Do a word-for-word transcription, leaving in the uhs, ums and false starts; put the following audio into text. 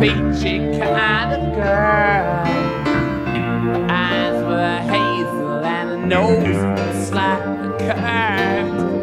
peachy kind of girl. Her eyes were hazel and her nose was like a curve.